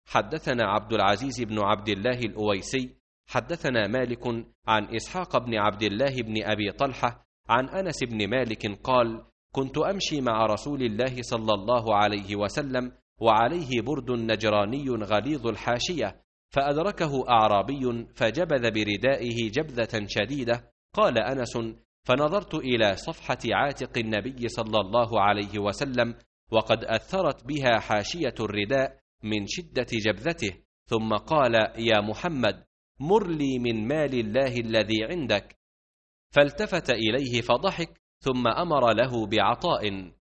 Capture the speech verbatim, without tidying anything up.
حدثنا عبد العزيز بن عبد الله الأويسي حدثنا مالك عن إسحاق بن عبد الله بن أبي طلحة عن أنس بن مالك قال: كنت أمشي مع رسول الله صلى الله عليه وسلم وعليه برد نجراني غليظ الحاشية، فأدركه أعرابي فجبذ بردائه جبذة شديدة. قال أنس: فنظرت إلى صفحة عاتق النبي صلى الله عليه وسلم وقد أثرت بها حاشية الرداء من شدة جبذته، ثم قال: يا محمد، مر لي من مال الله الذي عندك. فالتفت إليه فضحك، ثم أمر له بعطاء.